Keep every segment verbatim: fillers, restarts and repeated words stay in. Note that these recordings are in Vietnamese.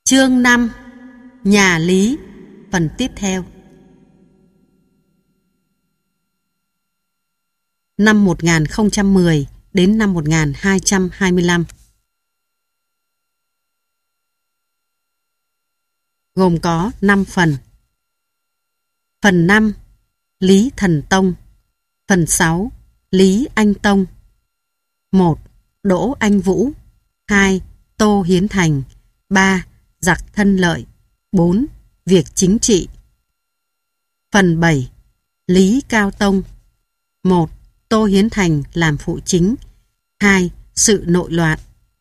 Chương năm. Nhà Lý. Phần tiếp theo. Năm một nghìn không trăm mười đến năm một nghìn hai trăm hai mươi lăm. Gồm có năm phần. Phần năm. Lý Thần Tông. Phần sáu. Lý Anh Tông. một. Đỗ Anh Vũ. hai. Tô Hiến Thành. ba. Giặc Thân Lợi. bốn. Việc chính trị. Phần bảy. Lý Cao Tông. một. Tô Hiến Thành làm phụ chính. hai. Sự nội loạn.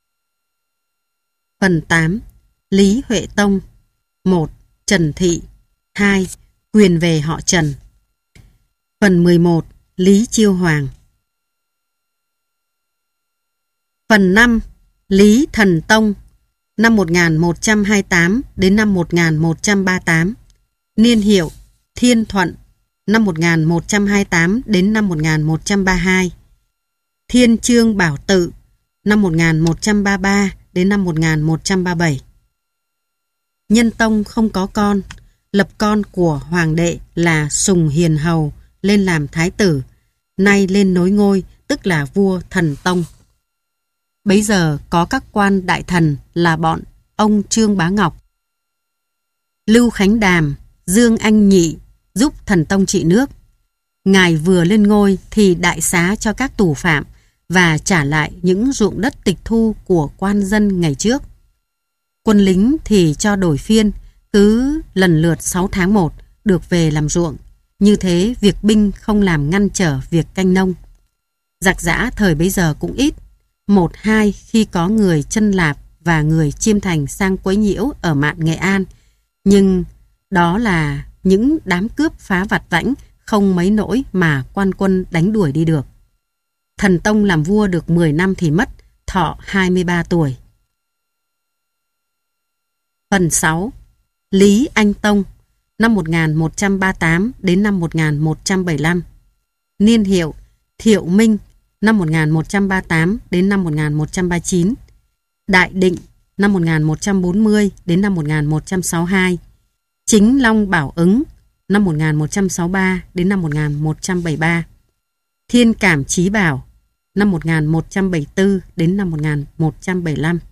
Phần tám. Lý Huệ Tông. một. Trần Thị. hai. Quyền về họ Trần. Phần mười một. Lý Chiêu Hoàng. Phần năm. Lý Thần Tông. Năm một nghìn một trăm hai mươi tám đến năm một nghìn một trăm ba mươi tám. Niên hiệu Thiên Thuận. Năm một nghìn một trăm hai mươi tám đến năm một nghìn một trăm ba mươi hai. Thiên Chương Bảo Tự. Năm một nghìn một trăm ba mươi ba đến năm một nghìn một trăm ba mươi bảy. Nhân tông không có con, lập con của hoàng đệ là Sùng Hiền Hầu lên làm thái tử, nay lên nối ngôi tức là vua Thần Tông. Bấy giờ có các quan đại thần là bọn ông Trương Bá Ngọc, Lưu Khánh Đàm, Dương Anh Nhị giúp Thần Tông trị nước. Ngài vừa lên ngôi thì đại xá cho các tù phạm và trả lại những ruộng đất tịch thu của quan dân ngày trước. Quân lính thì cho đổi phiên, cứ lần lượt sáu tháng một được về làm ruộng. Như thế việc binh không làm ngăn trở việc canh nông. Giặc giã thời bấy giờ cũng ít. Một hai khi có người Chân Lạp và người Chiêm Thành sang quấy nhiễu ở mạn Nghệ An. Nhưng đó là những đám cướp phá vặt vãnh, không mấy nỗi mà quan quân đánh đuổi đi được. Thần Tông làm vua được mười năm thì mất, thọ hai mươi ba tuổi. Phần sáu. Lý Anh Tông. Năm một nghìn một trăm ba mươi tám đến năm một nghìn một trăm bảy mươi lăm. Niên hiệu Thiệu Minh. Năm một nghìn một trăm ba mươi tám đến năm một nghìn một trăm ba mươi chín. Đại Định. Năm một nghìn một trăm bốn mươi đến năm một nghìn một trăm sáu mươi hai. Chính Long Bảo Ứng. Năm một nghìn một trăm sáu mươi ba đến năm một nghìn một trăm bảy mươi ba. Thiên Cảm Chí Bảo. Năm một nghìn một trăm bảy mươi tư đến năm một nghìn một trăm bảy mươi lăm.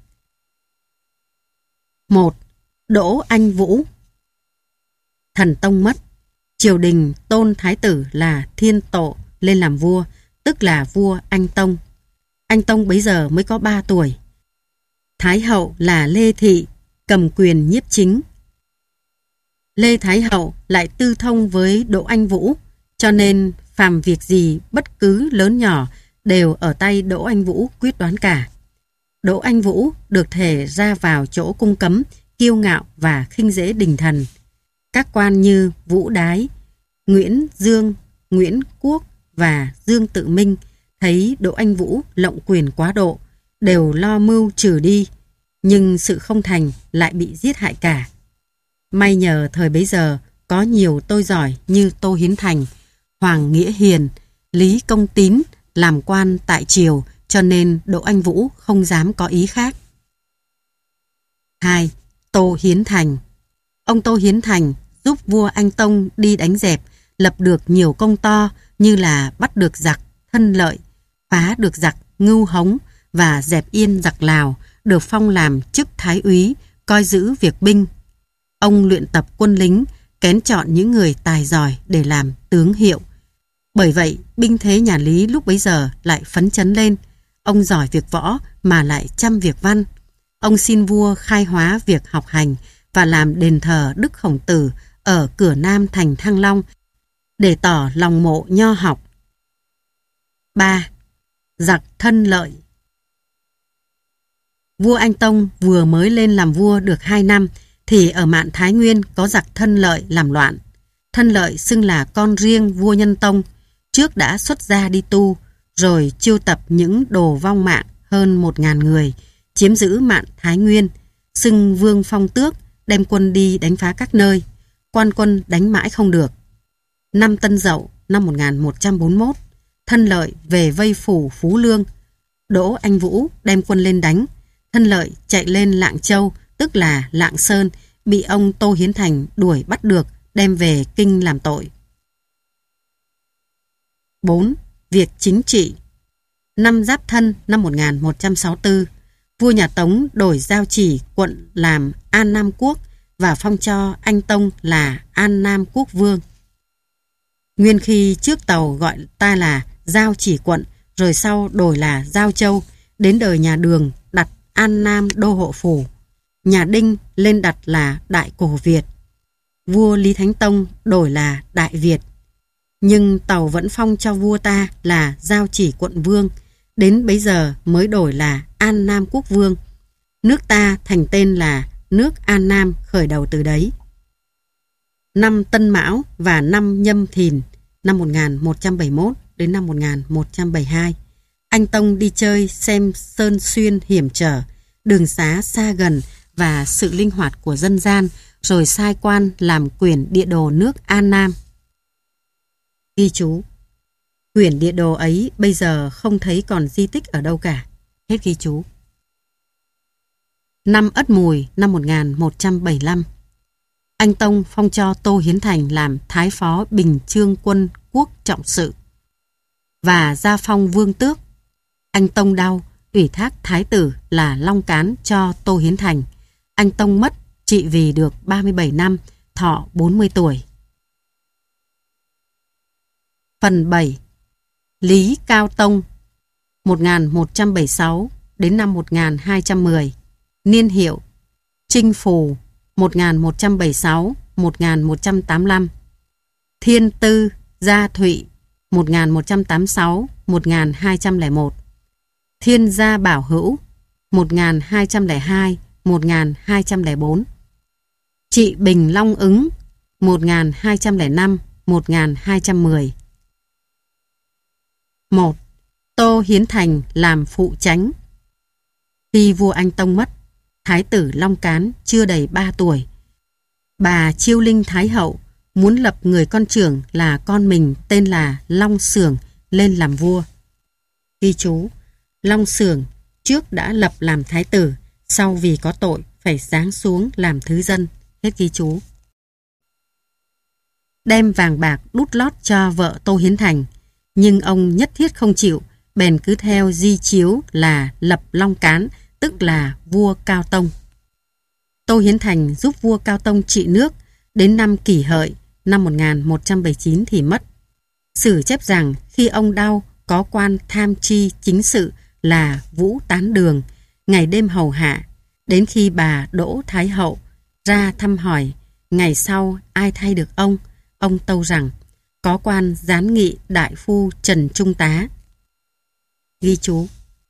một. Đỗ Anh Vũ. Thần Tông mất, triều đình tôn thái tử là Thiên Tộ lên làm vua, tức là vua Anh Tông. Anh Tông bấy giờ mới có ba tuổi. Thái hậu là Lê Thị cầm quyền nhiếp chính. Lê Thái hậu lại tư thông với Đỗ Anh Vũ, cho nên phàm việc gì bất cứ lớn nhỏ đều ở tay Đỗ Anh Vũ quyết đoán cả. Đỗ Anh Vũ được thể ra vào chỗ cung cấm, kiêu ngạo và khinh dễ đình thần. Các quan như Vũ Đái, Nguyễn Dương, Nguyễn Quốc và Dương Tự Minh thấy Đỗ Anh Vũ lộng quyền quá độ, đều lo mưu trừ đi, nhưng sự không thành lại bị giết hại cả. May nhờ thời bấy giờ có nhiều tôi giỏi như Tô Hiến Thành, Hoàng Nghĩa Hiền, Lý Công Tín làm quan tại triều, cho nên Đỗ Anh Vũ không dám có ý khác. hai. Tô Hiến Thành. Ông Tô Hiến Thành giúp vua Anh Tông đi đánh dẹp, lập được nhiều công to như là bắt được giặc Thân Lợi, phá được giặc Ngưu Hống và dẹp yên giặc Lào, được phong làm chức thái úy, coi giữ việc binh. Ông luyện tập quân lính, kén chọn những người tài giỏi để làm tướng hiệu. Bởi vậy, binh thế nhà Lý lúc bấy giờ lại phấn chấn lên. Ông giỏi việc võ mà lại chăm việc văn. Ông xin vua khai hóa việc học hành và làm đền thờ Đức Khổng Tử ở cửa nam thành Thăng Long để tỏ lòng mộ nho học. ba. Giặc Thân Lợi. Vua Anh Tông vừa mới lên làm vua được hai năm thì ở mạn Thái Nguyên có giặc Thân Lợi làm loạn. Thân Lợi xưng là con riêng vua Nhân Tông, trước đã xuất gia đi tu, rồi chiêu tập những đồ vong mạng hơn một ngàn người, chiếm giữ mạn Thái Nguyên, xưng vương phong tước, đem quân đi đánh phá các nơi. Quan quân đánh mãi không được. Năm Tân Dậu năm một nghìn một trăm bốn mươi mốt, Thân Lợi về vây phủ Phú Lương. Đỗ Anh Vũ đem quân lên đánh. Thân Lợi chạy lên Lạng Châu, tức tức là Lạng Sơn, bị ông Tô Hiến Thành đuổi bắt được, đem về kinh làm tội. bốn. Việc chính trị. Năm Giáp Thân năm một nghìn một trăm sáu mươi tư, vua nhà Tống đổi Giao Chỉ quận làm An Nam Quốc và phong cho anh Tông là An Nam Quốc Vương. Nguyên khi trước tàu gọi ta là Giao Chỉ quận, rồi sau đổi là Giao Châu, đến đời nhà Đường đặt An Nam Đô Hộ Phủ, nhà Đinh lên đặt là Đại Cổ Việt, vua Lý Thánh Tông đổi là Đại Việt. Nhưng tàu vẫn phong cho vua ta là Giao Chỉ quận vương, đến bấy giờ mới đổi là An Nam Quốc Vương. Nước ta thành tên là nước An Nam khởi đầu từ đấy. Năm Tân Mão và năm Nhâm Thìn năm một nghìn một trăm bảy mươi mốt đến năm một nghìn một trăm bảy mươi hai, anh Tông đi chơi xem sơn xuyên hiểm trở, đường xá xa gần và sự linh hoạt của dân gian, rồi sai quan làm quyển địa đồ nước An Nam. Ghi chú: quyển địa đồ ấy bây giờ không thấy còn di tích ở đâu cả. Hết ghi chú. Năm Ất Mùi năm một nghìn một trăm bảy mươi lăm, anh Tông phong cho Tô Hiến Thành làm Thái Phó Bình Chương Quân Quốc Trọng Sự và gia phong vương tước. Anh Tông đau, ủy thác thái tử là Long Cán cho Tô Hiến Thành. Anh Tông mất trị vì được ba mươi bảy năm, thọ bốn mươi tuổi. Phần bảy. Lý Cao Tông một nghìn một trăm bảy mươi sáu đến năm một nghìn hai trăm mười. Niên hiệu Trinh Phù một nghìn một trăm bảy mươi sáu đến một nghìn một trăm tám mươi lăm. Thiên Tư Gia Thụy một nghìn một trăm tám mươi sáu đến một nghìn hai trăm lẻ một. Thiên Gia Bảo Hữu một nghìn hai trăm lẻ hai đến một nghìn hai trăm lẻ bốn. Trị Bình Long Ứng một nghìn hai trăm lẻ năm đến một nghìn hai trăm mười. một. Tô Hiến Thành làm phụ chánh. Khi vua Anh Tông mất, Thái tử Long Cán chưa đầy ba tuổi. Bà Chiêu Linh Thái Hậu muốn lập người con trưởng là con mình tên là Long Xưởng lên làm vua. Ghi chú: Long Xưởng trước đã lập làm thái tử, sau vì có tội phải giáng xuống làm thứ dân. Hết ghi chú. Đem vàng bạc đút lót cho vợ Tô Hiến Thành, nhưng ông nhất thiết không chịu, bèn cứ theo di chiếu là lập Long Cán, tức là vua Cao Tông. Tô Hiến Thành giúp vua Cao Tông trị nước, đến năm Kỷ Hợi năm một nghìn một trăm bảy mươi chín thì mất. Sử chép rằng khi ông đau, có quan tham tri chính sự là Vũ Tán Đường, ngày đêm hầu hạ, đến khi bà Đỗ Thái Hậu ra thăm hỏi ngày sau ai thay được ông, ông tâu rằng có quan gián nghị đại phu Trần Trung Tá. Ghi chú: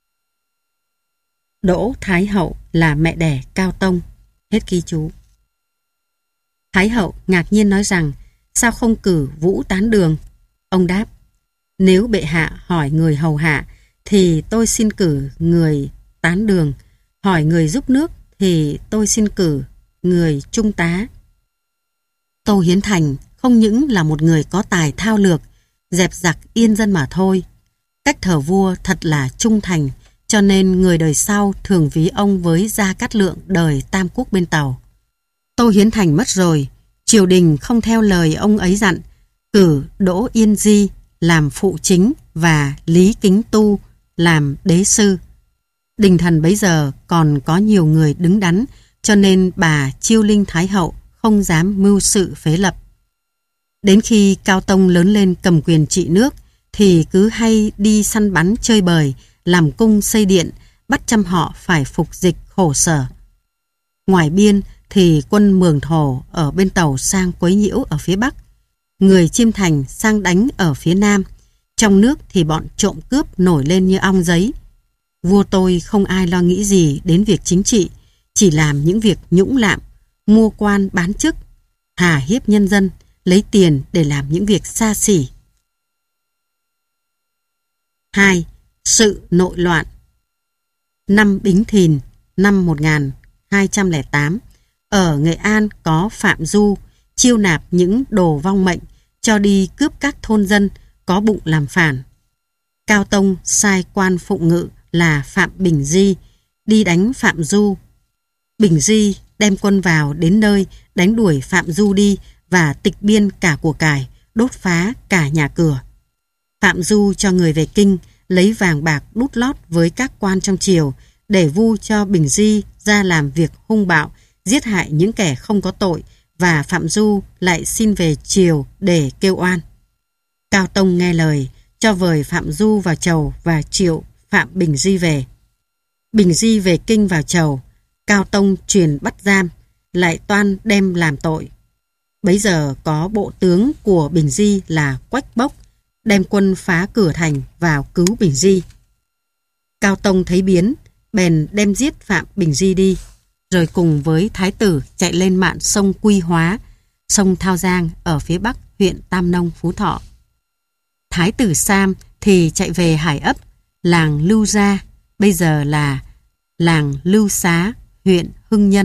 Đỗ Thái Hậu là mẹ đẻ Cao Tông. Hết ghi chú. Thái Hậu ngạc nhiên nói rằng sao không cử Vũ Tán Đường? Ông đáp: nếu bệ hạ hỏi người hầu hạ thì tôi xin cử người Tán Đường, hỏi người giúp nước thì tôi xin cử người Trung Tá. Tô Hiến Thành không những là một người có tài thao lược, dẹp giặc yên dân mà thôi. Cách thờ vua thật là trung thành, cho nên người đời sau thường ví ông với Gia Cát Lượng đời Tam Quốc bên Tàu. Tô Hiến Thành mất rồi, triều đình không theo lời ông ấy dặn, cử Đỗ Yên Di làm phụ chính và Lý Kính Tu làm đế sư. Đình thần bấy giờ còn có nhiều người đứng đắn, cho nên bà Chiêu Linh Thái Hậu không dám mưu sự phế lập. Đến khi Cao Tông lớn lên cầm quyền trị nước thì cứ hay đi săn bắn chơi bời, làm cung xây điện, bắt trăm họ phải phục dịch khổ sở. Ngoài biên thì quân Mường Thổ ở bên Tàu sang quấy nhiễu ở phía Bắc, người Chiêm Thành sang đánh ở phía Nam. Trong nước thì bọn trộm cướp nổi lên như ong giấy. Vua tôi không ai lo nghĩ gì đến việc chính trị, chỉ làm những việc nhũng lạm, mua quan bán chức, hà hiếp nhân dân, lấy tiền để làm những việc xa xỉ. hai. Sự nội loạn. Năm Bính Thìn năm một nghìn hai trăm lẻ tám, ở Nghệ An có Phạm Du chiêu nạp những đồ vong mệnh, cho đi cướp các thôn dân có bụng làm phản. Cao Tông sai quan phụng ngự là Phạm Bình Di đi đánh Phạm Du. Bình Di đem quân vào đến nơi, đánh đuổi Phạm Du đi và tịch biên cả của cải, đốt phá cả nhà cửa. Phạm Du cho người về kinh, lấy vàng bạc đút lót với các quan trong triều, để vu cho Bình Di ra làm việc hung bạo, giết hại những kẻ không có tội, và Phạm Du lại xin về triều để kêu oan. Cao Tông nghe lời, cho vời Phạm Du vào chầu và triệu Phạm Bình Di về. Bình Di về kinh vào chầu, Cao Tông truyền bắt giam, lại toan đem làm tội. Bấy giờ có bộ tướng của Bình Di là Quách Bốc, đem quân phá cửa thành vào cứu Bình Di. Cao Tông thấy biến, bèn đem giết Phạm Bình Di đi, rồi cùng với thái tử chạy lên mạn sông Quy Hóa, sông Thao Giang ở phía bắc huyện Tam Nông, Phú Thọ. Thái tử Sam thì chạy về Hải Ấp, làng Lưu Gia, bây giờ là làng Lưu Xá, huyện Hưng Nhân.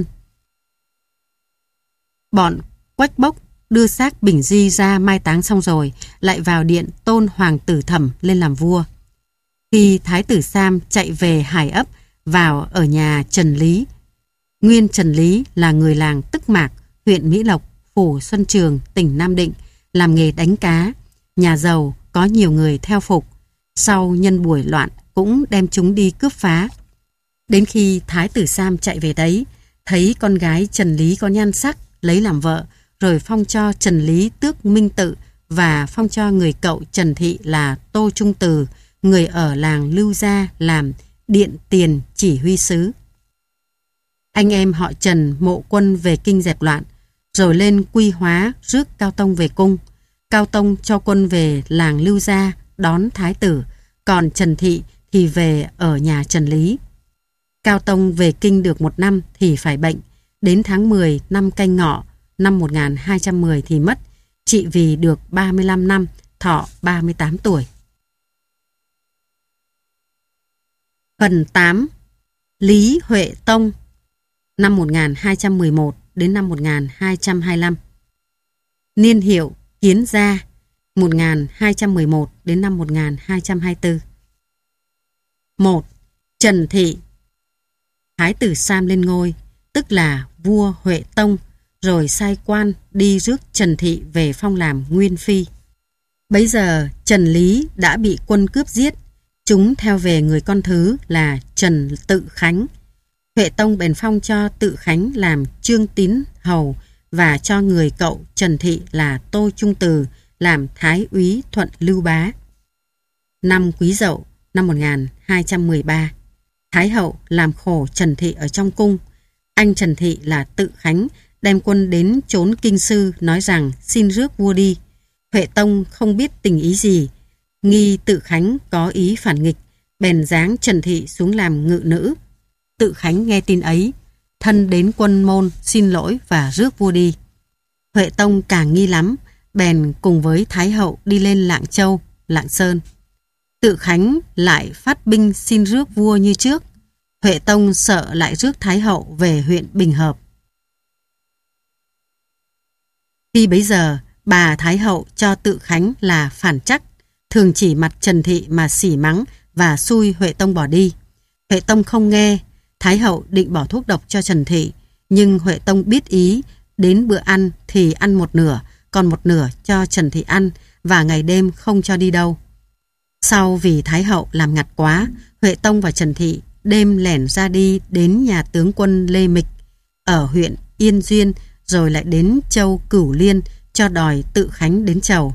Bọn Quách Bốc đưa xác Bình Di ra mai táng xong rồi, lại vào điện tôn hoàng tử Thẩm lên làm vua. Khi thái tử Sam chạy về Hải Ấp, vào ở nhà Trần Lý. Nguyên Trần Lý là người làng Tức Mạc, huyện Mỹ Lộc, phủ Xuân Trường, tỉnh Nam Định, làm nghề đánh cá, nhà giàu, có nhiều người theo phục. Sau nhân buổi loạn cũng đem chúng đi cướp phá. Đến khi thái tử Sam chạy về đấy, thấy con gái Trần Lý có nhan sắc, lấy làm vợ, rồi phong cho Trần Lý tước minh tự và phong cho người cậu Trần Thị là Tô Trung Từ, người ở làng Lưu Gia, làm điện tiền chỉ huy sứ. Anh em họ Trần mộ quân về kinh dẹp loạn, rồi lên Quy Hóa rước Cao Tông về cung. Cao Tông cho quân về làng Lưu Gia đón thái tử, còn Trần Thị thì về ở nhà Trần Lý. Cao Tông về kinh được một năm thì phải bệnh, đến tháng mười năm Canh Ngọ năm một nghìn hai trăm mười thì mất, trị vì được ba mươi lăm năm, thọ ba mươi tám tuổi. Phần tám. Lý Huệ Tông, năm một nghìn hai trăm mười một đến năm một nghìn hai trăm hai mươi lăm. Niên hiệu Kiến Gia, một nghìn hai trăm mười một đến năm một nghìn hai trăm hai mươi tư. một. Trần Thị. Thái tử Sam lên ngôi, tức là vua Huệ Tông, rồi sai quan đi rước Trần Thị về phong làm Nguyên Phi. Bấy giờ Trần Lý đã bị quân cướp giết, chúng theo về người con thứ là Trần Tự Khánh. Huệ Tông bèn phong cho Tự Khánh làm Trương Tín hầu và cho người cậu Trần Thị là Tô Trung Từ làm thái úy thuận Lưu Bá. Năm Quý Dậu năm một nghìn hai trăm mười ba, Thái hậu làm khổ Trần Thị ở trong cung. Anh Trần Thị là Tự Khánh đem quân đến trốn kinh sư, nói rằng xin rước vua đi. Huệ Tông không biết tình ý gì, nghi Tự Khánh có ý phản nghịch, bèn giáng Trần Thị xuống làm ngự nữ. Tự Khánh nghe tin ấy, thân đến quân môn xin lỗi và rước vua đi. Huệ Tông càng nghi lắm, bèn cùng với Thái hậu đi lên Lạng Châu, Lạng Sơn. Tự Khánh lại phát binh xin rước vua như trước. Huệ Tông sợ lại rước Thái hậu về huyện Bình Hợp. Khi bấy giờ, bà Thái hậu cho Tự Khánh là phản trắc, thường chỉ mặt Trần Thị mà sỉ mắng và xui Huệ Tông bỏ đi. Huệ Tông không nghe, Thái hậu định bỏ thuốc độc cho Trần Thị, nhưng Huệ Tông biết ý, đến bữa ăn thì ăn một nửa, còn một nửa cho Trần Thị ăn và ngày đêm không cho đi đâu. Sau vì Thái hậu làm ngặt quá, Huệ Tông và Trần Thị đêm lẻn ra đi đến nhà tướng quân Lê Mịch ở huyện Yên Duyên, rồi lại đến châu Cửu Liên cho đòi Tự Khánh đến chầu.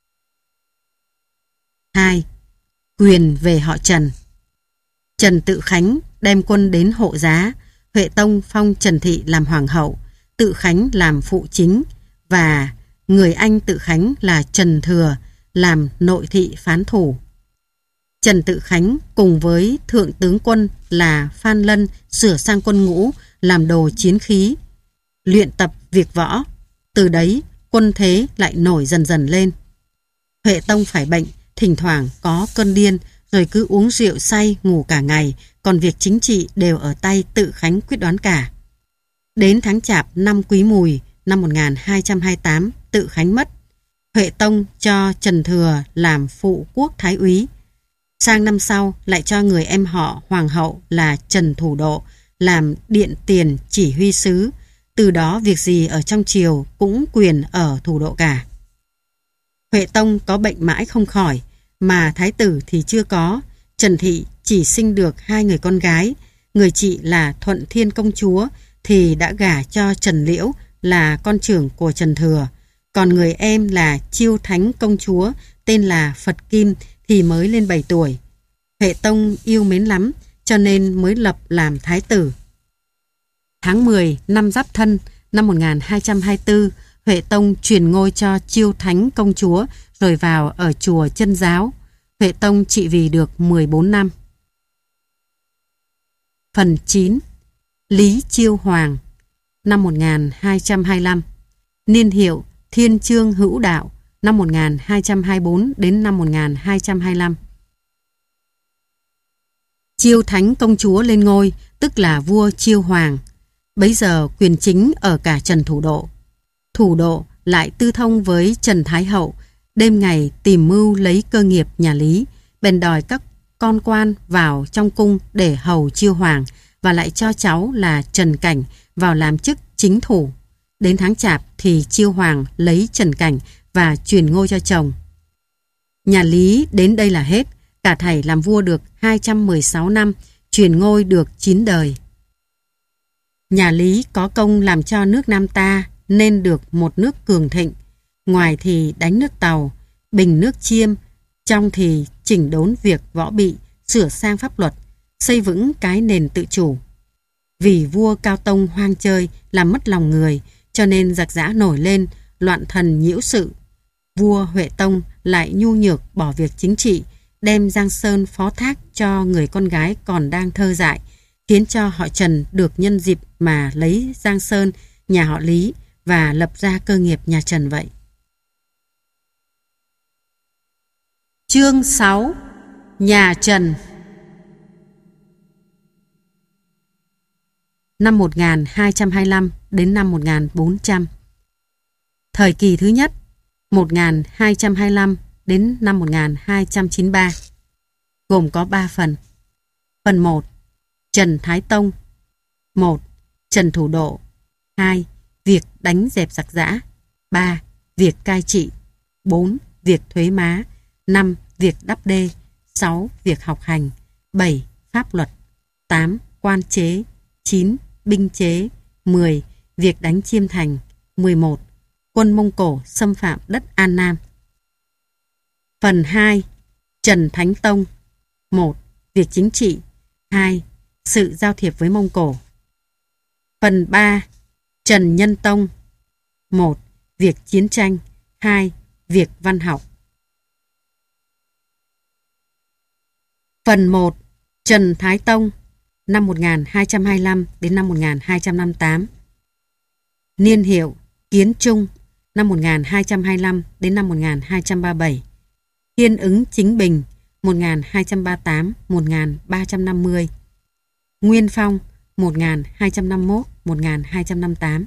hai. Quyền về họ Trần. Trần Tự Khánh đem quân đến Hộ Giá. Huệ Tông phong Trần Thị làm hoàng hậu, Tự Khánh làm phụ chính và người anh Tự Khánh là Trần Thừa làm nội thị phán thủ. Trần Tự Khánh cùng với thượng tướng quân là Phan Lân sửa sang quân ngũ, làm đồ chiến khí, luyện tập việc võ. Từ đấy quân thế lại nổi dần dần lên. Huệ Tông phải bệnh, thỉnh thoảng có cơn điên, rồi cứ uống rượu say ngủ cả ngày, còn việc chính trị đều ở tay Tự Khánh quyết đoán cả. Đến tháng Chạp năm Quý Mùi năm một nghìn hai trăm hai mươi tám, Tự Khánh mất. Huệ Tông cho Trần Thừa làm phụ quốc thái úy. Sang năm sau lại cho người em họ hoàng hậu là Trần Thủ Độ làm điện tiền chỉ huy sứ, Từ đó việc gì ở trong triều cũng quyền ở thủ độ cả. Huệ Tông có bệnh mãi không khỏi, mà thái tử thì chưa có. Trần Thị chỉ sinh được hai người con gái. Người chị là Thuận Thiên công chúa thì đã gả cho Trần Liễu là con trưởng của Trần Thừa. Còn người em là Chiêu Thánh công chúa tên là Phật Kim thì mới lên bảy tuổi. Huệ Tông yêu mến lắm cho nên mới lập làm thái tử. Tháng mười năm Giáp Thân năm một nghìn hai trăm hai mươi tư, Huệ Tông truyền ngôi cho Chiêu Thánh công chúa rồi vào ở chùa Chân Giáo. Huệ Tông trị vì được mười bốn năm. Phần chín. Lý Chiêu Hoàng năm một nghìn hai trăm hai mươi lăm. Niên hiệu Thiên Chương Hữu Đạo năm một nghìn hai trăm hai mươi tư đến năm một nghìn hai trăm hai mươi lăm. Chiêu Thánh công chúa lên ngôi, tức là vua Chiêu Hoàng. Bấy giờ quyền chính ở cả Trần Thủ Độ. Thủ Độ lại tư thông với Trần Thái Hậu, đêm ngày tìm mưu lấy cơ nghiệp nhà Lý, bèn đòi các con quan vào trong cung để hầu Chiêu Hoàng và lại cho cháu là Trần Cảnh vào làm chức chính thủ. Đến tháng Chạp thì Chiêu Hoàng lấy Trần Cảnh và truyền ngôi cho chồng. Nhà Lý đến đây là hết, cả thảy làm vua được hai trăm mười sáu năm, truyền ngôi được chín đời. Nhà Lý có công làm cho nước Nam ta nên được một nước cường thịnh, ngoài thì đánh nước Tàu, bình nước Chiêm, trong thì chỉnh đốn việc võ bị, sửa sang pháp luật, xây vững cái nền tự chủ. Vì vua Cao Tông hoang chơi làm mất lòng người, cho nên giặc giã nổi lên, loạn thần nhiễu sự. Vua Huệ Tông lại nhu nhược bỏ việc chính trị, đem Giang Sơn phó thác cho người con gái còn đang thơ dại, khiến cho họ Trần được nhân dịp mà lấy Giang Sơn nhà họ Lý và lập ra cơ nghiệp nhà Trần vậy. Chương sáu. Nhà Trần. Năm một nghìn hai trăm hai mươi lăm đến năm một nghìn bốn trăm. Thời kỳ thứ nhất, một nghìn hai trăm hai mươi lăm đến năm một nghìn hai trăm chín mươi ba, gồm có ba phần. Phần một. Trần Thái Tông. một. Trần Thủ Độ. hai. Việc đánh dẹp giặc giã. ba. Việc cai trị. bốn. Việc thuế má. năm. Việc đắp đê. sáu. Việc học hành. bảy. Pháp luật. tám. Quan chế. chín. Binh chế. mười. Việc đánh Chiêm Thành. mười một. Quân Mông Cổ xâm phạm đất An Nam. Phần hai. Trần Thánh Tông. một. Việc chính trị. hai. Sự giao thiệp với Mông Cổ. Phần ba. Trần Nhân Tông. một. Việc chiến tranh. hai. Việc văn học. Phần một. Trần Thái Tông năm một nghìn hai trăm hai mươi lăm đến năm một nghìn hai trăm năm mươi tám. Niên hiệu Kiến Trung năm một nghìn hai trăm hai mươi lăm đến năm một nghìn hai trăm ba mươi bảy. Thiên ứng Chính Bình một nghìn hai trăm ba mươi tám đến một nghìn ba trăm năm mươi. Nguyên Phong một nghìn hai trăm năm mươi mốt đến một nghìn hai trăm năm mươi tám.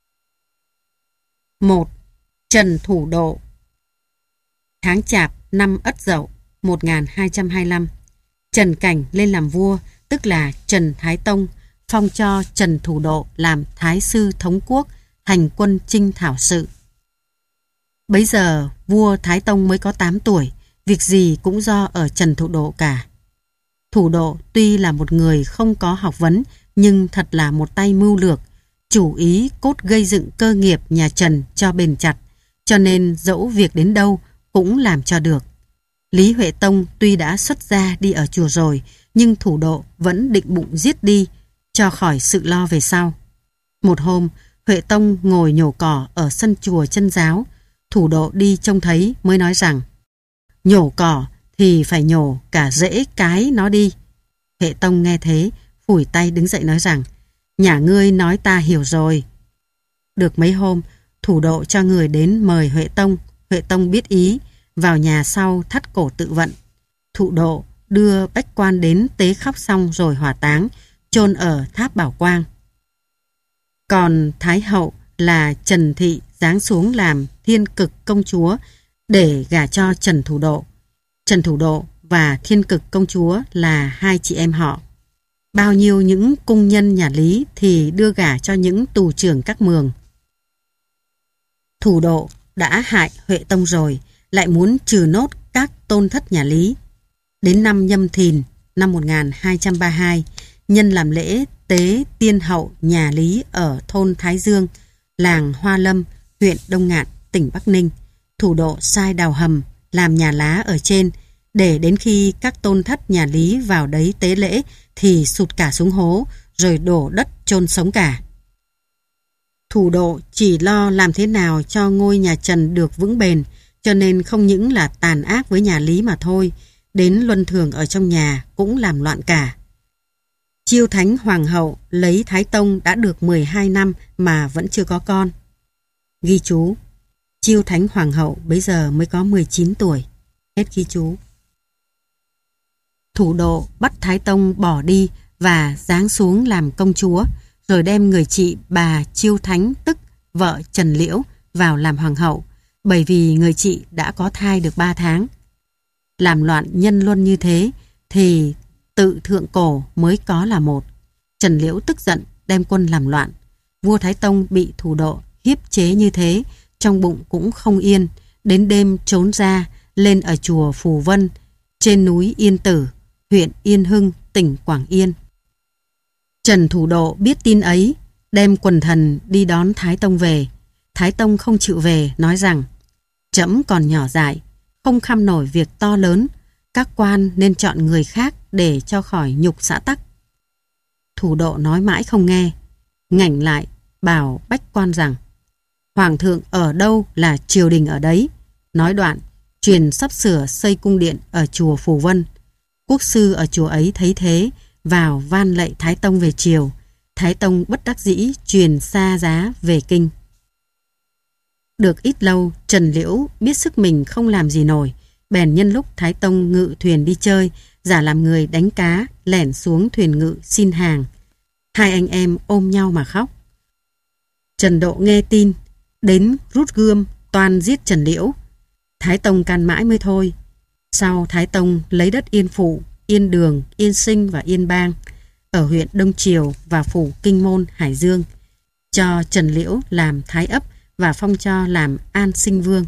một. Trần Thủ Độ. Tháng Chạp năm Ất Dậu một nghìn hai trăm hai mươi lăm, Trần Cảnh lên làm vua, tức là Trần Thái Tông, phong cho Trần Thủ Độ làm Thái sư thống quốc, hành quân chinh thảo sự. Bấy giờ vua Thái Tông mới có tám tuổi, việc gì cũng do ở Trần Thủ Độ cả. Thủ Độ tuy là một người không có học vấn, nhưng thật là một tay mưu lược, chủ ý cốt gây dựng cơ nghiệp nhà Trần cho bền chặt, cho nên dẫu việc đến đâu cũng làm cho được. Lý Huệ Tông tuy đã xuất gia đi ở chùa rồi, nhưng Thủ Độ vẫn định bụng giết đi, cho khỏi sự lo về sau. Một hôm, Huệ Tông ngồi nhổ cỏ ở sân chùa Chân Giáo. Thủ Độ đi trông thấy mới nói rằng: nhổ cỏ thì phải nhổ cả rễ cái nó đi. Huệ Tông nghe thế, phủi tay đứng dậy nói rằng: nhà ngươi nói ta hiểu rồi. Được mấy hôm, Thủ Độ cho người đến mời Huệ Tông. Huệ Tông biết ý, vào nhà sau thắt cổ tự vận. Thủ Độ đưa bách quan đến tế khóc xong rồi hỏa táng, chôn ở tháp Bảo Quang. Còn Thái hậu là Trần Thị giáng xuống làm Thiên Cực công chúa để gả cho Trần Thủ Độ. Trần Thủ Độ và Thiên Cực công chúa là hai chị em họ. bao nhiêu những cung nhân nhà Lý thì đưa gả cho những tù trưởng các mường. Thủ Độ đã hại Huệ Tông rồi, lại muốn trừ nốt các tôn thất nhà Lý. Đến năm Nhâm Thìn, năm một nghìn hai trăm ba mươi hai, nhân làm lễ tế tiên hậu nhà Lý ở thôn Thái Dương, làng Hoa Lâm, huyện Đông Ngạn, tỉnh Bắc Ninh. Thủ Độ sai đào hầm, làm nhà lá ở trên, để đến khi các tôn thất nhà Lý vào đấy tế lễ thì sụt cả xuống hố, rồi đổ đất chôn sống cả. Thủ Độ chỉ lo làm thế nào cho ngôi nhà Trần được vững bền, cho nên không những là tàn ác với nhà Lý mà thôi, đến luân thường ở trong nhà cũng làm loạn cả. Chiêu Thánh Hoàng hậu lấy Thái Tông đã được mười hai năm mà vẫn chưa có con. Ghi chú: Chiêu Thánh Hoàng hậu bấy giờ mới có mười chín tuổi. Hết ghi chú. Thủ Độ bắt Thái Tông bỏ đi và giáng xuống làm công chúa, rồi đem người chị bà Chiêu Thánh, tức vợ Trần Liễu, vào làm hoàng hậu, bởi vì người chị đã có thai được ba tháng. Làm loạn nhân luân như thế thì tự thượng cổ mới có là một. Trần Liễu tức giận đem quân làm loạn. Vua Thái Tông bị Thủ Độ hiếp chế như thế, trong bụng cũng không yên, đến đêm trốn ra, lên ở chùa Phù Vân, trên núi Yên Tử, huyện Yên Hưng, tỉnh Quảng Yên. Trần Thủ Độ biết tin ấy, đem quần thần đi đón Thái Tông về. Thái Tông không chịu về, nói rằng: Trẫm còn nhỏ dại, không kham nổi việc to lớn, các quan nên chọn người khác để cho khỏi nhục xã tắc. Thủ Độ nói mãi không nghe, ngảnh lại bảo bách quan rằng: Hoàng thượng ở đâu là triều đình ở đấy. Nói đoạn, truyền sắp sửa xây cung điện ở chùa Phù Vân. Quốc sư ở chùa ấy thấy thế, vào van lạy Thái Tông về triều. Thái Tông bất đắc dĩ truyền xa giá về kinh. Được ít lâu, Trần Liễu biết sức mình không làm gì nổi, bèn nhân lúc Thái Tông ngự thuyền đi chơi, giả làm người đánh cá, lẻn xuống thuyền ngự xin hàng. Hai anh em ôm nhau mà khóc. Trần Độ nghe tin, đến rút gươm toan giết Trần Liễu. Thái Tông can mãi mới thôi. Sau Thái Tông lấy đất Yên Phụ, Yên Đường, Yên Sinh và Yên Bang ở huyện Đông Triều và phủ Kinh Môn, Hải Dương, cho Trần Liễu làm Thái Ấp và phong cho làm An Sinh Vương.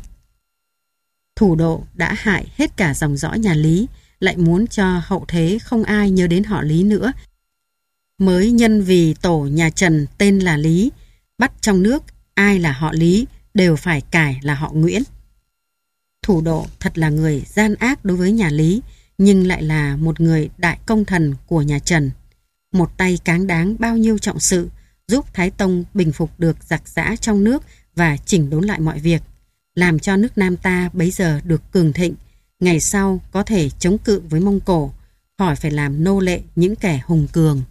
Thủ Độ đã hại hết cả dòng dõi nhà Lý, lại muốn cho hậu thế không ai nhớ đến họ Lý nữa, mới nhân vì tổ nhà Trần tên là Lý, bắt trong nước ai là họ Lý đều phải cải là họ Nguyễn. Thủ Độ thật là người gian ác đối với nhà Lý, nhưng lại là một người đại công thần của nhà Trần. Một tay cáng đáng bao nhiêu trọng sự, giúp Thái Tông bình phục được giặc giã trong nước và chỉnh đốn lại mọi việc, làm cho nước Nam ta bấy giờ được cường thịnh, ngày sau có thể chống cự với Mông Cổ, khỏi phải làm nô lệ những kẻ hùng cường.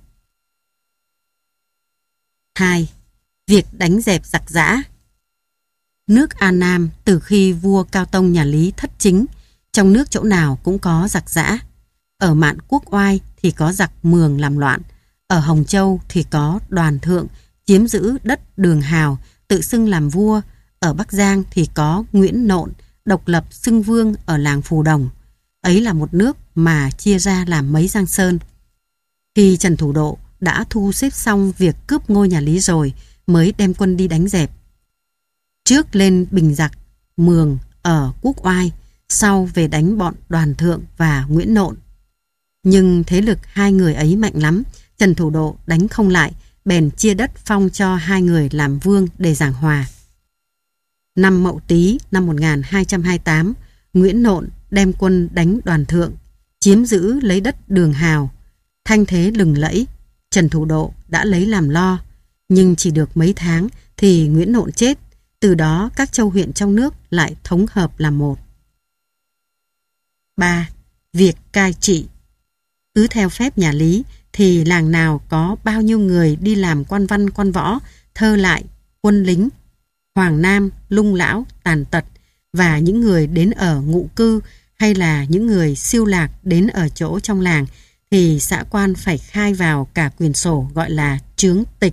hai. Việc đánh dẹp giặc giã. Nước An Nam từ khi vua Cao Tông nhà Lý thất chính, trong nước chỗ nào cũng có giặc giã. Ở Mạn Quốc Oai thì có giặc Mường làm loạn, ở Hồng Châu thì có Đoàn Thượng chiếm giữ đất Đường Hào, tự xưng làm vua, ở Bắc Giang thì có Nguyễn Nộn độc lập xưng vương ở làng Phù Đồng. Ấy là một nước mà chia ra làm mấy giang sơn. Khi Trần Thủ Độ đã thu xếp xong việc cướp ngôi nhà Lý rồi, mới đem quân đi đánh dẹp. Trước lên bình giặc Mường ở Quốc Oai, sau về đánh bọn Đoàn Thượng và Nguyễn Nộn. Nhưng thế lực hai người ấy mạnh lắm, Trần Thủ Độ đánh không lại, bèn chia đất phong cho hai người làm vương để giảng hòa. Năm Mậu Tý năm một nghìn hai trăm hai mươi tám, Nguyễn Nộn đem quân đánh Đoàn Thượng, chiếm giữ lấy đất Đường Hào. Thanh thế lừng lẫy, Trần Thủ Độ đã lấy làm lo, nhưng chỉ được mấy tháng thì Nguyễn Nộn chết. Từ đó các châu huyện trong nước lại thống hợp làm một. ba. Việc cai trị. Cứ theo phép nhà Lý thì làng nào có bao nhiêu người đi làm quan văn quan võ, thơ lại, quân lính, hoàng nam, lung lão, tàn tật, và những người đến ở ngụ cư hay là những người siêu lạc đến ở chỗ trong làng thì xã quan phải khai vào cả quyển sổ gọi là chướng tịch.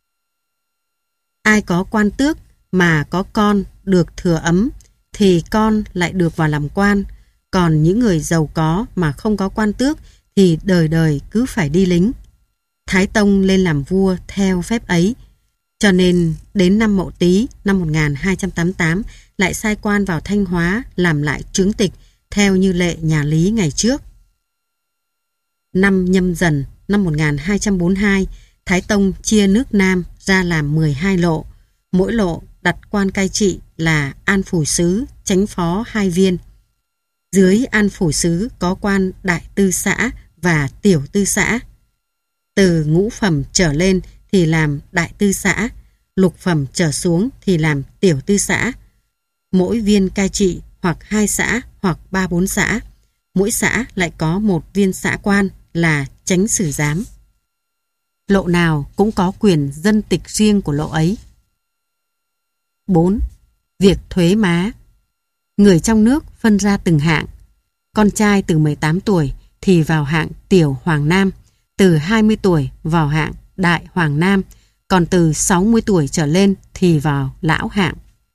Ai có quan tước mà có con được thừa ấm thì con lại được vào làm quan, còn những người giàu có mà không có quan tước thì đời đời cứ phải đi lính. Thái Tông lên làm vua theo phép ấy. Cho nên đến năm Mậu Tý năm một nghìn hai trăm tám mươi tám lại sai quan vào Thanh Hóa làm lại trướng tịch theo như lệ nhà Lý ngày trước. Năm Nhâm Dần năm một nghìn hai trăm bốn mươi hai, Thái Tông chia nước Nam ra làm mười hai lộ, mỗi lộ đặt quan cai trị là An Phủ Sứ, Chánh Phó hai viên. Dưới An Phủ Sứ có quan Đại Tư Xã và Tiểu Tư Xã. Từ ngũ phẩm trở lên thì làm Đại Tư Xã, lục phẩm trở xuống thì làm Tiểu Tư Xã. Mỗi viên cai trị hoặc hai xã hoặc ba bốn xã. Mỗi xã lại có một viên xã quan là chánh sử giám. Lộ nào cũng có quyền dân tịch riêng của lộ ấy. bốn. Việc thuế má. Người trong nước phân ra từng hạng. Con trai từ mười tám tuổi thì vào hạng Tiểu Hoàng Nam, từ hai mươi tuổi vào hạng Đại Hoàng Nam, còn từ sáu mươi tuổi trở lên thì vào Lão hạng.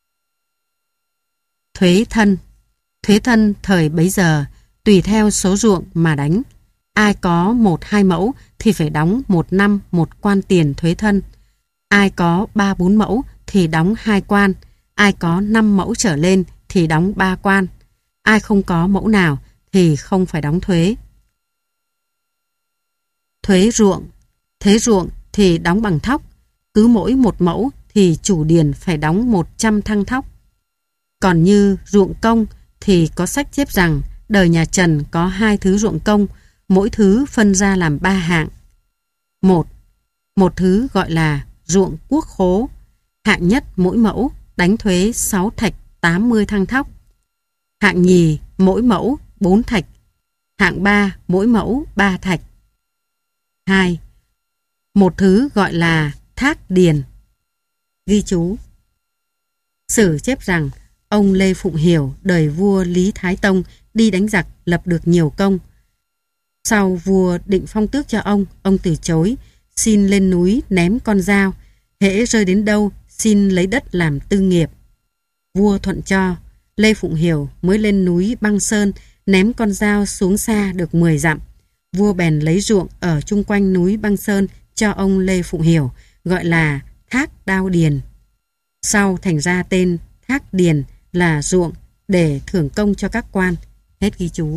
Thuế thân. Thuế thân thời bấy giờ tùy theo số ruộng mà đánh. Ai có một hai mẫu thì phải đóng một năm một quan tiền thuế thân. Ai có ba bốn mẫu thì đóng hai quan. Ai có năm mẫu trở lên thì đóng ba quan. Ai không có mẫu nào thì không phải đóng thuế. Thuế ruộng. Thuế ruộng thì đóng bằng thóc. Cứ mỗi một mẫu thì chủ điền phải đóng một trăm thăng thóc. Còn như ruộng công thì có sách chép rằng đời nhà Trần có hai thứ ruộng công, mỗi thứ phân ra làm ba hạng. Một, một thứ gọi là ruộng quốc khố. Hạng nhất mỗi mẫu đánh thuế sáu thạch tám mươi thăng thóc. Hạng nhì mỗi mẫu bốn thạch. Hạng ba mỗi mẫu ba thạch. Hai, một thứ gọi là thác điền. Ghi chú. Sử chép rằng ông Lê Phụng Hiểu đời vua Lý Thái Tông đi đánh giặc lập được nhiều công. Sau vua định phong tước cho ông, ông từ chối, xin lên núi ném con dao, hễ rơi đến đâu xin lấy đất làm tư nghiệp. Vua thuận cho, Lê Phụng Hiểu mới lên núi Băng Sơn ném con dao xuống xa được mười dặm. Vua bèn lấy ruộng ở chung quanh núi Băng Sơn cho ông Lê Phụng Hiểu, gọi là Thác Đao Điền. Sau thành ra tên Thác Điền là ruộng để thưởng công cho các quan. Hết ghi chú.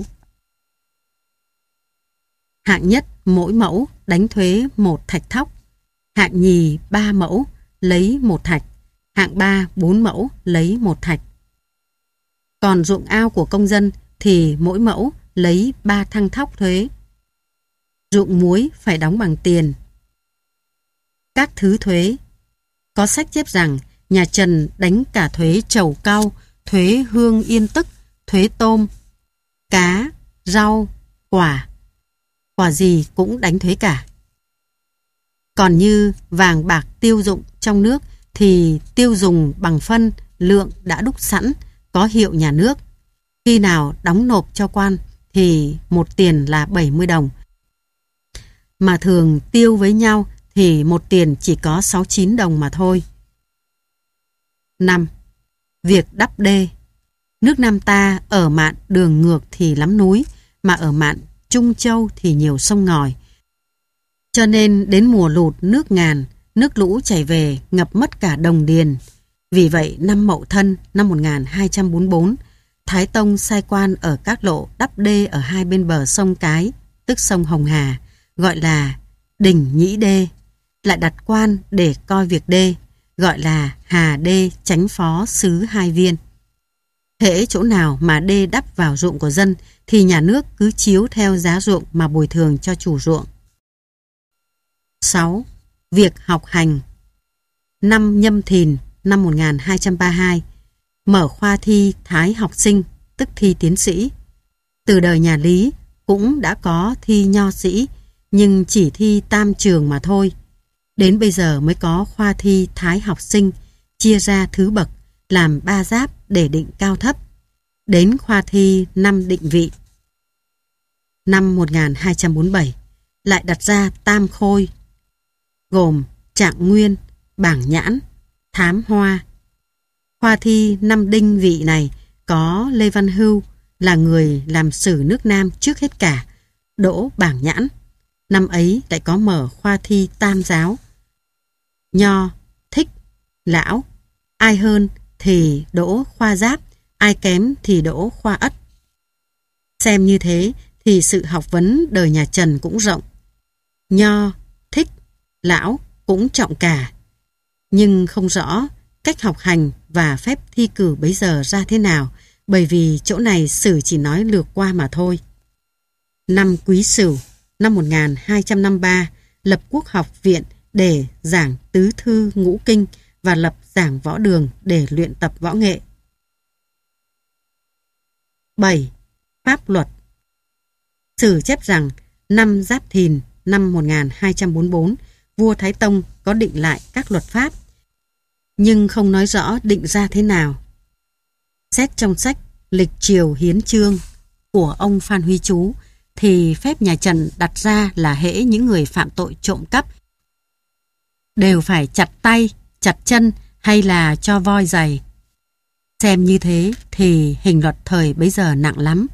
Hạng nhất mỗi mẫu đánh thuế một thạch thóc. Hạng nhì ba mẫu lấy một thạch. Hạng ba bốn mẫu lấy một thạch. Còn ruộng ao của công dân thì mỗi mẫu lấy ba thăng thóc thuế. Ruộng muối phải đóng bằng tiền. Các thứ thuế. Có sách chép rằng nhà Trần đánh cả thuế trầu cau, thuế hương yên tức, thuế tôm, cá, rau, quả. Quả gì cũng đánh thuế cả. Còn như vàng bạc tiêu dụng trong nước thì tiêu dùng bằng phân, lượng đã đúc sẵn, có hiệu nhà nước. Khi nào đóng nộp cho quan thì một tiền là bảy mươi đồng. Mà thường tiêu với nhau thì một tiền chỉ có sáu chín đồng mà thôi. năm. Việc đắp đê. Nước Nam ta ở mạn đường ngược thì lắm núi, mà ở mạn Trung Châu thì nhiều sông ngòi. Cho nên đến mùa lụt nước ngàn, nước lũ chảy về ngập mất cả đồng điền. Vì vậy năm Mậu Thân năm một nghìn hai trăm bốn mươi bốn, Thái Tông sai quan ở các lộ đắp đê ở hai bên bờ sông Cái, tức sông Hồng Hà, gọi là Đình Nhĩ Đê, lại đặt quan để coi việc đê, gọi là Hà Đê Chánh Phó Sứ hai viên. Hễ chỗ nào mà đê đắp vào ruộng của dân thì nhà nước cứ chiếu theo giá ruộng mà bồi thường cho chủ ruộng. sáu. Việc học hành. Năm Nhâm Thìn năm một nghìn hai trăm ba mươi hai, mở khoa thi Thái học sinh, tức thi tiến sĩ. Từ đời nhà Lý cũng đã có thi nho sĩ, nhưng chỉ thi tam trường mà thôi. Đến bây giờ mới có khoa thi Thái học sinh, chia ra thứ bậc, làm ba giáp để định cao thấp. Đến khoa thi năm định vị. Năm một nghìn hai trăm bốn mươi bảy, lại đặt ra tam khôi, gồm trạng nguyên, bảng nhãn, thám hoa. Khoa thi năm đinh vị này có Lê Văn Hưu là người làm sử nước Nam trước hết cả, đỗ bảng nhãn. Năm ấy lại có mở khoa thi tam giáo. Nho, Thích, Lão, ai hơn thì đỗ khoa Giáp, ai kém thì đỗ khoa Ất. Xem như thế thì sự học vấn đời nhà Trần cũng rộng. Nho, Thích, Lão cũng trọng cả. Nhưng không rõ cách học hành và phép thi cử bấy giờ ra thế nào, bởi vì chỗ này Sử chỉ nói lược qua mà thôi. Năm Quý Sửu, năm một nghìn hai trăm năm mươi ba, lập Quốc học viện để giảng tứ thư ngũ kinh và lập giảng võ đường để luyện tập võ nghệ. bảy. Pháp luật. Sử chép rằng năm Giáp Thìn năm một nghìn hai trăm bốn mươi bốn, vua Thái Tông có định lại các luật pháp, nhưng không nói rõ định ra thế nào. Xét trong sách Lịch Triều Hiến Chương của ông Phan Huy Chú thì phép nhà Trần đặt ra là hễ những người phạm tội trộm cắp đều phải chặt tay, chặt chân hay là cho voi giày. Xem như thế thì hình luật thời bấy giờ nặng lắm.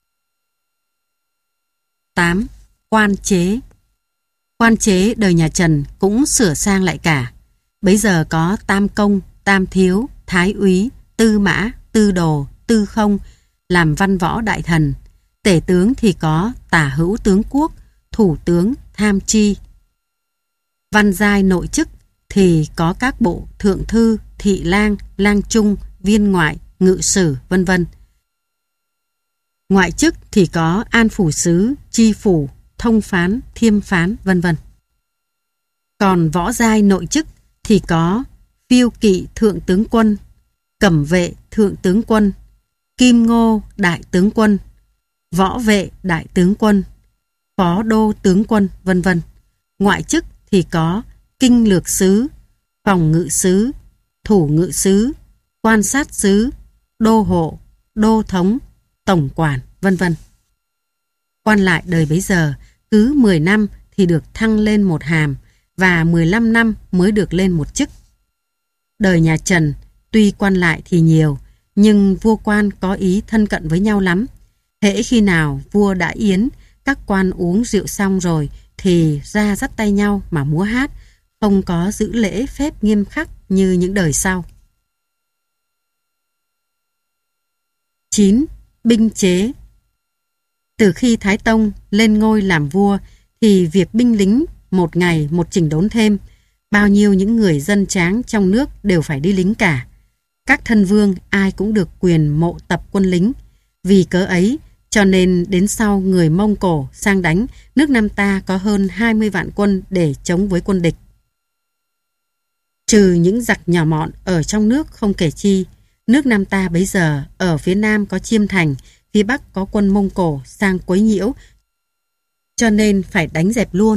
tám. Quan chế. Quan chế đời nhà Trần cũng sửa sang lại cả. Bấy giờ có tam công, tam thiếu, thái úy, tư mã, tư đồ, tư không làm văn võ đại thần. Tể tướng thì có tả hữu tướng quốc, thủ tướng, tham tri. Văn giai nội chức thì có các bộ thượng thư, thị lang, lang trung, viên ngoại, ngự sử, vân vân. Ngoại chức thì có an phủ sứ, chi phủ, thông phán, thiêm phán, vân vân. Còn võ giai nội chức thì có phiêu kỵ thượng tướng quân, cẩm vệ thượng tướng quân, kim ngô đại tướng quân, võ vệ đại tướng quân, phó đô tướng quân, vân vân. Ngoại chức thì có kinh lược sứ, phòng ngự sứ, thủ ngự sứ, quan sát sứ, đô hộ, đô thống, tổng quản, vân vân. Quan lại đời bấy giờ cứ mười năm thì được thăng lên một hàm và mười lăm năm mới được lên một chức. Đời nhà Trần tuy quan lại thì nhiều, nhưng vua quan có ý thân cận với nhau lắm. Hễ khi nào vua đã yến, các quan uống rượu xong rồi thì ra dắt tay nhau mà múa hát, không có giữ lễ phép nghiêm khắc như những đời sau. chín. Binh chế. Từ khi Thái Tông lên ngôi làm vua thì việc binh lính một ngày một chỉnh đốn thêm, bao nhiêu những người dân tráng trong nước đều phải đi lính cả. Các thân vương ai cũng được quyền mộ tập quân lính. Vì cớ ấy cho nên đến sau người Mông Cổ sang đánh, nước Nam ta có hơn hai mươi vạn quân để chống với quân địch. Trừ những giặc nhỏ mọn ở trong nước không kể chi, nước Nam ta bấy giờ ở phía Nam có Chiêm Thành, phía Bắc có quân Mông Cổ sang quấy nhiễu, cho nên phải đánh dẹp luôn.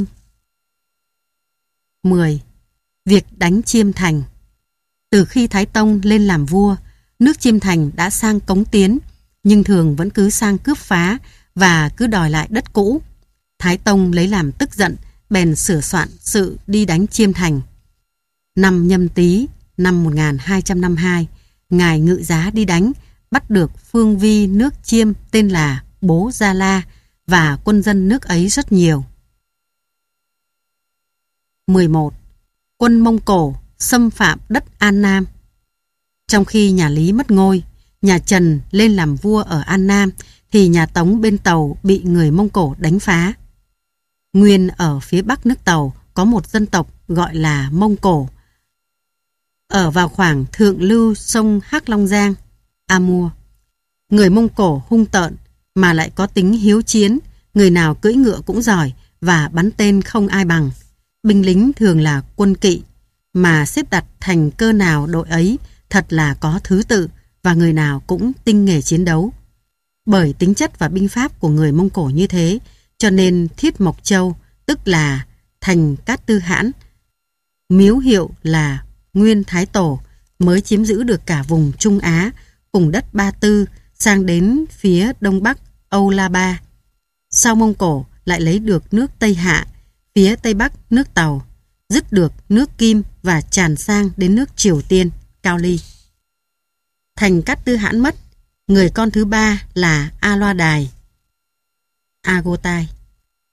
mười. Việc đánh Chiêm Thành. Từ khi Thái Tông lên làm vua, nước Chiêm Thành đã sang cống tiến, nhưng thường vẫn cứ sang cướp phá và cứ đòi lại đất cũ. Thái Tông lấy làm tức giận, bèn sửa soạn sự đi đánh Chiêm Thành. Năm Nhâm Tý, năm một nghìn hai trăm năm mươi hai, ngài ngự giá đi đánh, bắt được phương vi nước Chiêm tên là Bố Gia La và quân dân nước ấy rất nhiều. mười một. Quân Mông Cổ xâm phạm đất An Nam. Trong khi nhà Lý mất ngôi, nhà Trần lên làm vua ở An Nam, thì nhà Tống bên Tàu bị người Mông Cổ đánh phá. Nguyên ở phía bắc nước Tàu có một dân tộc gọi là Mông Cổ, ở vào khoảng thượng lưu sông Hắc Long Giang, Amur. Người Mông Cổ hung tợn mà lại có tính hiếu chiến, người nào cưỡi ngựa cũng giỏi và bắn tên không ai bằng. Binh lính thường là quân kỵ, mà xếp đặt thành cơ nào đội ấy thật là có thứ tự và người nào cũng tinh nghề chiến đấu. Bởi tính chất và binh pháp của người Mông Cổ như thế, cho nên Thiết Mộc Châu, tức là thành Cát Tư Hãn, miếu hiệu là Nguyên Thái Tổ, mới chiếm giữ được cả vùng Trung Á cùng đất Ba Tư sang đến phía đông bắc Âu La Ba. Sau Mông Cổ lại lấy được nước Tây Hạ, phía tây bắc nước Tàu, dứt được nước Kim và tràn sang đến nước Triều Tiên, Cao Ly. Thành Cát Tư Hãn mất, người con thứ ba là A Loa Đài, Agotai,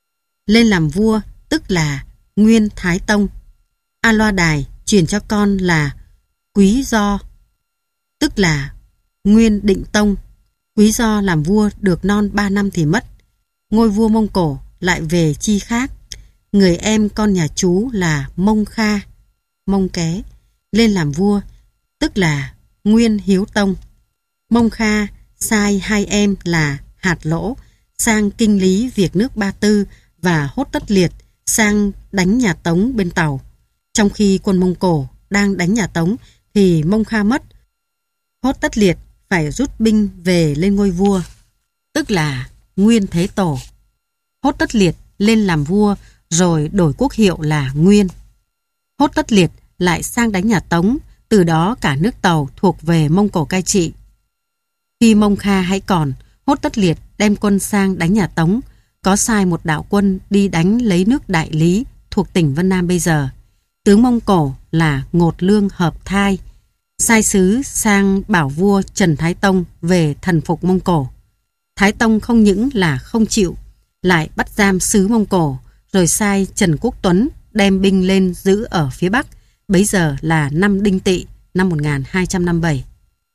lên làm vua tức là Nguyên Thái Tông. A Loa Đài truyền cho con là Quý Do, tức là Nguyên Định Tông. Quý Do làm vua được non ba năm thì mất. Ngôi vua Mông Cổ lại về chi khác. Người em con nhà chú là Mông Kha, Mông Ké, lên làm vua, tức là Nguyên Hiếu Tông. Mông Kha sai hai em là Hạt Lỗ sang kinh lý việc nước Ba Tư và Hốt Tất Liệt sang đánh nhà Tống bên Tàu. Trong khi quân Mông Cổ đang đánh nhà Tống thì Mông Kha mất. Hốt Tất Liệt phải rút binh về lên ngôi vua, tức là Nguyên Thế Tổ. Hốt Tất Liệt lên làm vua rồi đổi quốc hiệu là Nguyên. Hốt Tất Liệt lại sang đánh nhà Tống, từ đó cả nước Tàu thuộc về Mông Cổ cai trị. Khi Mông Kha hãy còn, Hốt Tất Liệt đem quân sang đánh nhà Tống, có sai một đạo quân đi đánh lấy nước Đại Lý thuộc tỉnh Vân Nam bây giờ. Tướng Mông Cổ là Ngột Lương Hợp Thai, sai sứ sang bảo vua Trần Thái Tông về thần phục Mông Cổ. Thái Tông không những là không chịu, lại bắt giam sứ Mông Cổ, rồi sai Trần Quốc Tuấn đem binh lên giữ ở phía Bắc, bấy giờ là năm Đinh Tỵ năm một nghìn hai trăm năm mươi bảy.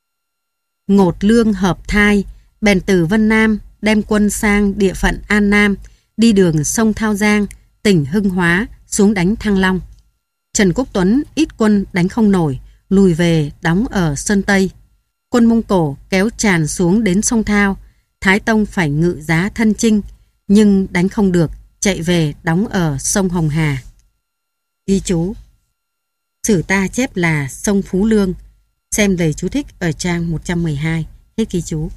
Ngột Lương Hợp Thai bèn từ Vân Nam đem quân sang địa phận An Nam, đi đường sông Thao Giang, tỉnh Hưng Hóa xuống đánh Thăng Long. Trần Quốc Tuấn ít quân đánh không nổi, lùi về đóng ở Sơn Tây. Quân Mông Cổ kéo tràn xuống đến sông Thao, Thái Tông phải ngự giá thân chinh, nhưng đánh không được, chạy về đóng ở sông Hồng Hà. Ghi chú: sử ta chép là sông Phú Lương, xem lời chú thích ở trang một trăm mười hai. Hết ghi chú.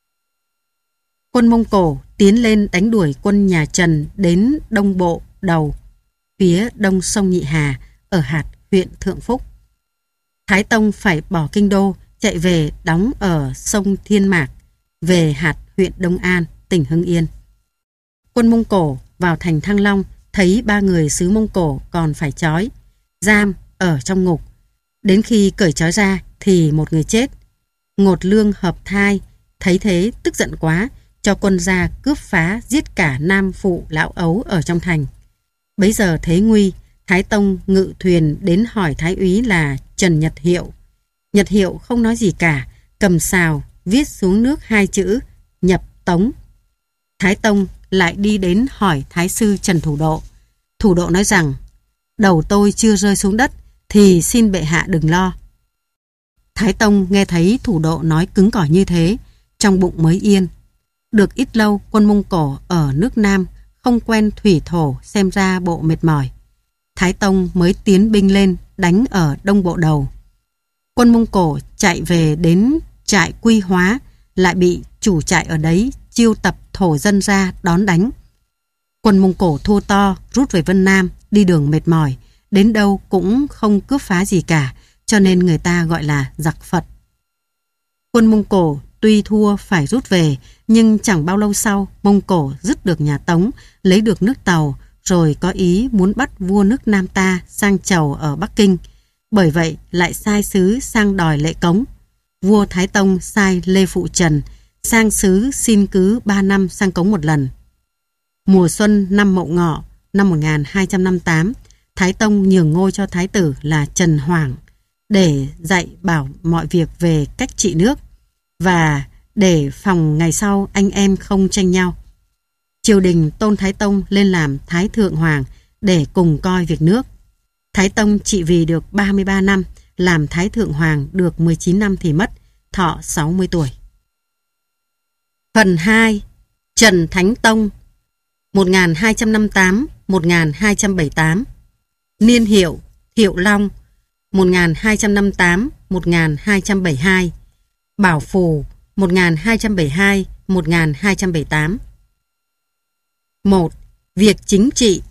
Quân Mông Cổ tiến lên đánh đuổi quân nhà Trần đến Đông Bộ Đầu, phía đông sông Nhị Hà, ở hạt huyện Thượng Phúc. Thái Tông phải bỏ kinh đô, chạy về đóng ở sông Thiên Mạc, về hạt huyện Đông An, tỉnh Hưng Yên. Quân Mông Cổ vào thành Thăng Long, thấy ba người xứ Mông Cổ còn phải trói, giam ở trong ngục. Đến khi cởi trói ra thì một người chết. Ngột Lương Hợp Thai thấy thế tức giận quá, cho quân ra cướp phá giết cả nam phụ lão ấu ở trong thành. Bấy giờ thấy nguy, Thái Tông ngự thuyền đến hỏi Thái úy là Trần Nhật Hiệu. Nhật Hiệu không nói gì cả, cầm sào viết xuống nước hai chữ nhập Tống. Thái Tông lại đi đến hỏi Thái sư Trần Thủ Độ. Thủ Độ nói rằng đầu tôi chưa rơi xuống đất thì xin bệ hạ đừng lo. Thái Tông nghe thấy Thủ Độ nói cứng cỏi như thế, trong bụng mới yên. Được ít lâu, quân Mông Cổ ở nước Nam không quen thủy thổ, xem ra bộ mệt mỏi. Thái Tông mới tiến binh lên đánh ở Đông Bộ Đầu. Quân Mông Cổ chạy về đến trại Quy Hóa, lại bị chủ trại ở đấy chiêu tập thổ dân ra đón đánh. Quân Mông Cổ thua to, rút về Vân Nam, đi đường mệt mỏi, đến đâu cũng không cướp phá gì cả, cho nên người ta gọi là giặc Phật. Quân Mông Cổ tuy thua phải rút về, nhưng chẳng bao lâu sau, Mông Cổ dứt được nhà Tống, lấy được nước Tàu, rồi có ý muốn bắt vua nước Nam ta sang chầu ở Bắc Kinh. Bởi vậy lại sai sứ sang đòi lệ cống. Vua Thái Tông sai Lê Phụ Trần sang sứ xin cứ ba năm sang cống một lần. Mùa xuân năm Mậu Ngọ năm một nghìn hai trăm năm mươi tám, Thái Tông nhường ngôi cho thái tử là Trần Hoảng để dạy bảo mọi việc về cách trị nước và để phòng ngày sau anh em không tranh nhau. Triều đình tôn Thái Tông lên làm Thái Thượng Hoàng để cùng coi việc nước. Thái Tông trị vì được ba mươi ba năm, làm Thái Thượng Hoàng được mười chín năm thì mất, thọ sáu mươi tuổi. Phần hai. Trần Thánh Tông một nghìn hai trăm năm mươi tám đến một nghìn hai trăm bảy mươi tám. Niên hiệu Thiệu Long một nghìn hai trăm năm mươi tám đến một nghìn hai trăm bảy mươi hai. Bảo Phù một nghìn hai trăm bảy mươi hai đến một nghìn hai trăm bảy mươi tám. một. Việc chính trị.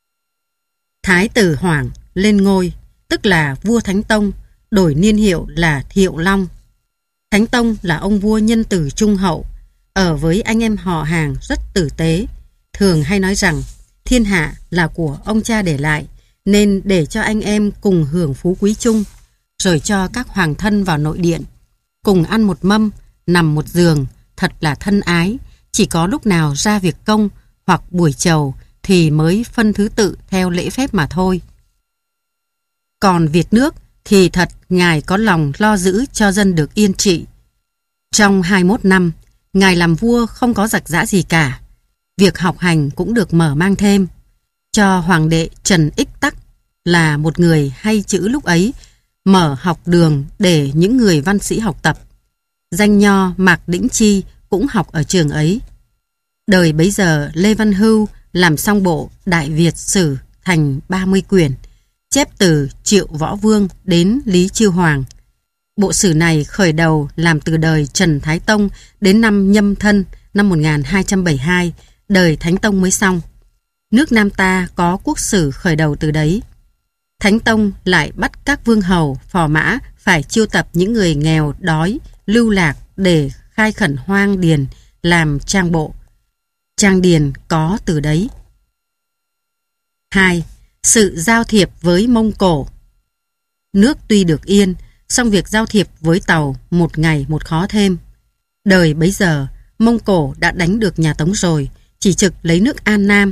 Thái tử Hoảng lên ngôi, tức là vua Thánh Tông, đổi niên hiệu là Thiệu Long. Thánh Tông là ông vua nhân từ trung hậu, ở với anh em họ hàng rất tử tế, thường hay nói rằng thiên hạ là của ông cha để lại, nên để cho anh em cùng hưởng phú quý chung, rồi cho các hoàng thân vào nội điện, cùng ăn một mâm, nằm một giường, thật là thân ái. Chỉ có lúc nào ra việc công hoặc buổi chầu thì mới phân thứ tự theo lễ phép mà thôi. Còn việc nước thì thật Ngài có lòng lo giữ cho dân được yên trị. Trong hai mươi mốt năm, Ngài làm vua không có giặc giã gì cả. Việc học hành cũng được mở mang thêm. Cho Hoàng đệ Trần Ích Tắc là một người hay chữ lúc ấy, mở học đường để những người văn sĩ học tập. Danh nho Mạc Đĩnh Chi cũng học ở trường ấy. Đời bấy giờ Lê Văn Hưu làm xong bộ Đại Việt Sử thành ba mươi quyển, chép từ Triệu Võ Vương đến Lý Chiêu Hoàng. Bộ sử này khởi đầu làm từ đời Trần Thái Tông đến năm Nhâm Thân năm một nghìn hai trăm bảy mươi hai, đời Thánh Tông mới xong. Nước Nam ta có quốc sử khởi đầu từ đấy. Thánh Tông lại bắt các vương hầu, phò mã phải chiêu tập những người nghèo, đói, lưu lạc để khai khẩn hoang điền làm trang bộ. Trang điền có từ đấy. hai. Sự giao thiệp với Mông Cổ. Nước tuy được yên, song việc giao thiệp với Tàu một ngày một khó thêm. Đời bấy giờ, Mông Cổ đã đánh được nhà Tống rồi, chỉ trực lấy nước An Nam.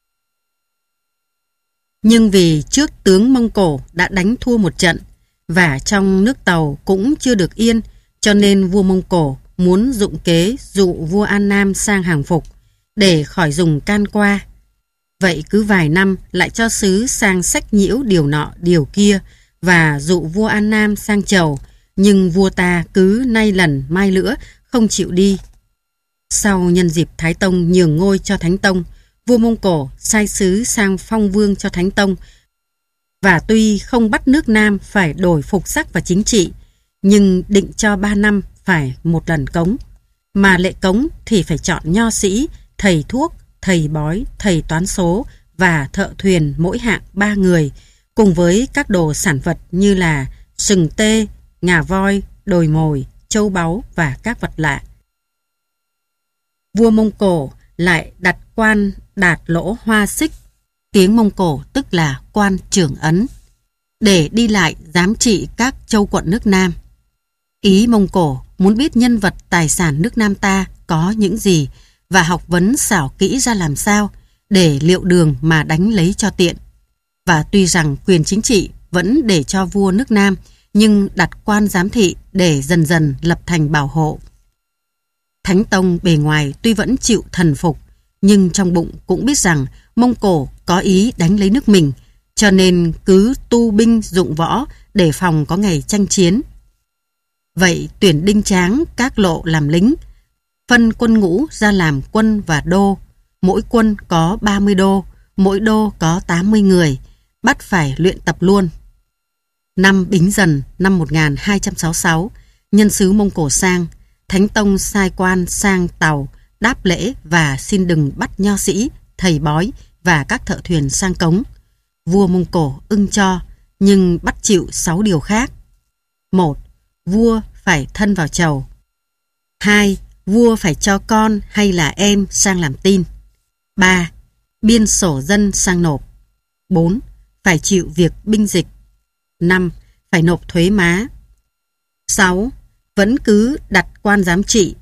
Nhưng vì trước tướng Mông Cổ đã đánh thua một trận, và trong nước Tàu cũng chưa được yên, cho nên vua Mông Cổ muốn dụng kế dụ vua An Nam sang hàng phục, để khỏi dùng can qua. Vậy cứ vài năm lại cho sứ sang sách nhiễu điều nọ điều kia, và dụ vua An Nam sang chầu, nhưng vua ta cứ nay lần mai lữa không chịu đi. Sau nhân dịp Thái Tông nhường ngôi cho Thánh Tông, vua Mông Cổ sai sứ sang phong vương cho Thánh Tông, và tuy không bắt nước Nam phải đổi phục sắc và chính trị, nhưng định cho ba năm phải một lần cống, mà lệ cống thì phải chọn nho sĩ, thầy thuốc, thầy bói, thầy toán số và thợ thuyền mỗi hạng ba người, cùng với các đồ sản vật như là sừng tê, ngà voi, đồi mồi, châu báu và các vật lạ. Vua Mông Cổ lại đặt quan Đạt Lỗ Hoa Xích, tiếng Mông Cổ tức là quan trưởng ấn, để đi lại giám trị các châu quận nước Nam. Ý Mông Cổ muốn biết nhân vật tài sản nước Nam ta có những gì, và học vấn xảo kỹ ra làm sao để liệu đường mà đánh lấy cho tiện. Và tuy rằng quyền chính trị vẫn để cho vua nước Nam, nhưng đặt quan giám thị để dần dần lập thành bảo hộ. Thánh Tông bề ngoài tuy vẫn chịu thần phục, nhưng trong bụng cũng biết rằng Mông Cổ có ý đánh lấy nước mình, cho nên cứ tu binh dụng võ để phòng có ngày tranh chiến. Vậy tuyển đinh tráng các lộ làm lính, phân quân ngũ ra làm quân và đô, mỗi quân có ba mươi đô, mỗi đô có tám mươi người, bắt phải luyện tập luôn. Năm Bính Dần năm một nghìn hai trăm sáu mươi sáu, nhân sứ Mông Cổ sang, Thánh Tông sai quan sang Tàu đáp lễ và xin đừng bắt nho sĩ, thầy bói và các thợ thuyền sang cống. Vua Mông Cổ ưng cho, nhưng bắt chịu sáu điều khác. Một. Vua phải thân vào chầu. Hai. Vua phải cho con hay là em sang làm tin. Ba. Biên sổ dân sang nộp. Bốn. Phải chịu việc binh dịch. Năm. Phải nộp thuế má. Sáu. Vẫn cứ đặt quan giám trị.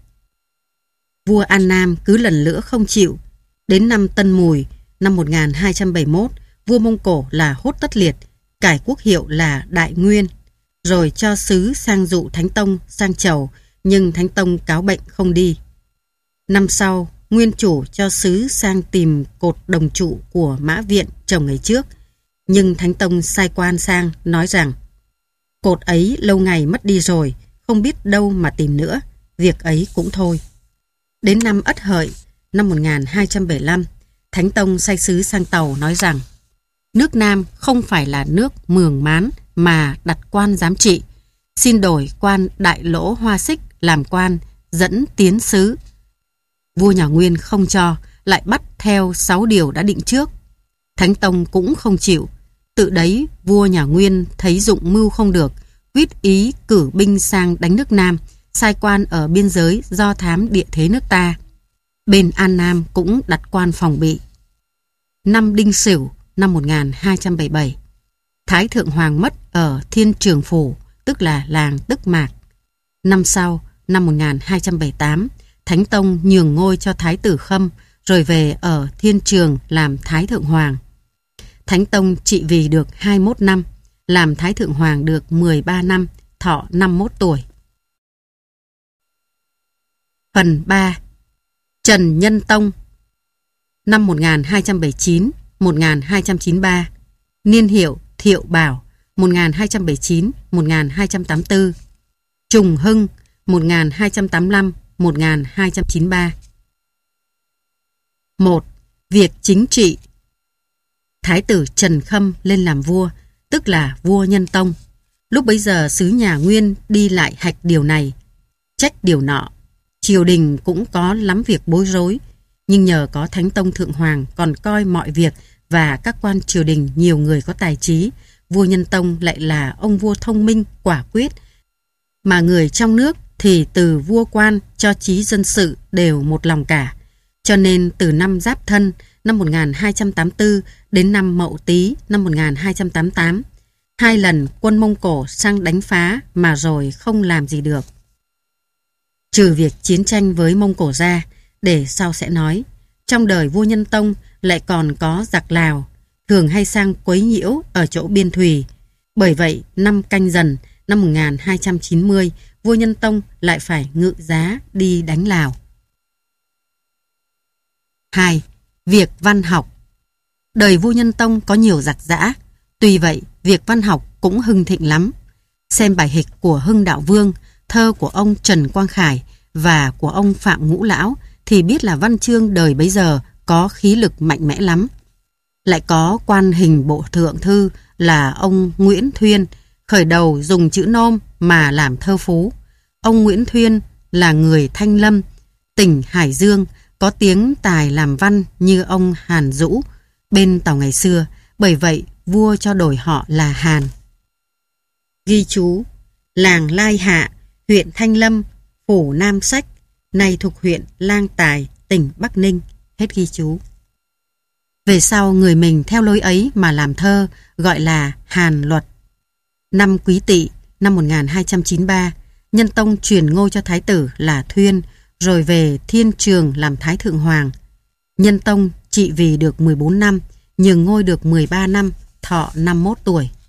Vua An Nam cứ lần lữa không chịu. Đến năm Tân Mùi năm một nghìn hai trăm bảy mươi mốt, vua Mông Cổ là Hốt Tất Liệt, cải quốc hiệu là Đại Nguyên, rồi cho sứ sang dụ Thánh Tông sang chầu, nhưng Thánh Tông cáo bệnh không đi. Năm sau, nguyên chủ cho sứ sang tìm cột đồng trụ của Mã Viện trồng ngày trước, nhưng Thánh Tông sai quan sang nói rằng cột ấy lâu ngày mất đi rồi, không biết đâu mà tìm nữa, việc ấy cũng thôi. Đến năm Ất Hợi năm một nghìn hai trăm bảy mươi lăm, Thánh Tông sai sứ sang Tàu nói rằng nước Nam không phải là nước mường mán mà đặt quan giám trị, xin đổi quan Đại Lỗ Hoa Xích làm quan dẫn tiến sứ. Vua nhà Nguyên không cho, lại bắt theo sáu điều đã định trước. Thánh Tông cũng không chịu. Tự đấy vua nhà Nguyên thấy dụng mưu không được, quyết ý cử binh sang đánh nước Nam, sai quan ở biên giới do thám địa thế nước ta. Bên An Nam cũng đặt quan phòng bị. Năm Đinh Sửu năm một nghìn hai trăm bảy mươi bảy, Thái Thượng Hoàng mất ở Thiên Trường Phủ, tức là làng Tức Mạc. Năm sau, năm một nghìn hai trăm bảy mươi tám, Thánh Tông nhường ngôi cho Thái tử Khâm, rồi về ở Thiên Trường làm Thái Thượng Hoàng. Thánh Tông trị vì được hai mươi mốt năm, làm Thái Thượng Hoàng được mười ba năm, thọ năm mươi mốt tuổi. Phần ba. Trần Nhân Tông, năm một nghìn hai trăm bảy mươi chín đến một nghìn hai trăm chín mươi ba, niên hiệu Thiệu Bảo, một nghìn hai trăm bảy mươi chín đến một nghìn hai trăm tám mươi tư, Trùng Hưng, một nghìn hai trăm tám mươi lăm đến một nghìn hai trăm chín mươi ba. một. Việc chính trị. Thái tử Trần Khâm lên làm vua, tức là vua Nhân Tông. Lúc bấy giờ xứ nhà Nguyên đi lại hạch điều này, trách điều nọ. Triều đình cũng có lắm việc bối rối, nhưng nhờ có Thánh Tông Thượng Hoàng còn coi mọi việc và các quan triều đình nhiều người có tài trí, vua Nhân Tông lại là ông vua thông minh, quả quyết, mà người trong nước thì từ vua quan cho chí dân sự đều một lòng cả. Cho nên từ năm Giáp Thân năm một nghìn hai trăm tám mươi tư đến năm Mậu Tý năm một nghìn hai trăm tám mươi tám, hai lần quân Mông Cổ sang đánh phá mà rồi không làm gì được. Trừ việc chiến tranh với Mông Cổ ra, để sau sẽ nói, trong đời vua Nhân Tông lại còn có giặc Lào, thường hay sang quấy nhiễu ở chỗ biên thùy. Bởi vậy, năm Canh Dần năm một nghìn hai trăm chín mươi, vua Nhân Tông lại phải ngự giá đi đánh Lào. hai. Việc văn học. Đời vua Nhân Tông có nhiều giặc giã, tuy vậy việc văn học cũng hưng thịnh lắm. Xem bài hịch của Hưng Đạo Vương, thơ của ông Trần Quang Khải và của ông Phạm Ngũ Lão thì biết là văn chương đời bấy giờ có khí lực mạnh mẽ lắm. Lại có quan hình bộ thượng thư là ông Nguyễn Thuyên, khởi đầu dùng chữ nôm mà làm thơ phú. Ông Nguyễn Thuyên là người Thanh Lâm, tỉnh Hải Dương, có tiếng tài làm văn như ông Hàn Dũ bên Tàu ngày xưa, bởi vậy vua cho đổi họ là Hàn. Ghi chú: làng Lai Hạ, huyện Thanh Lâm, phủ Nam Sách, nay thuộc huyện Lang Tài, tỉnh Bắc Ninh. Hết ghi chú. Về sau người mình theo lối ấy mà làm thơ, gọi là Hàn Luật. Năm Quý Tỵ năm một nghìn hai trăm chín mươi ba, Nhân Tông truyền ngôi cho thái tử là Thuyên, rồi về Thiên Trường làm Thái Thượng Hoàng. Nhân Tông trị vì được mười bốn năm, nhường ngôi được mười ba năm, thọ năm mươi mốt tuổi.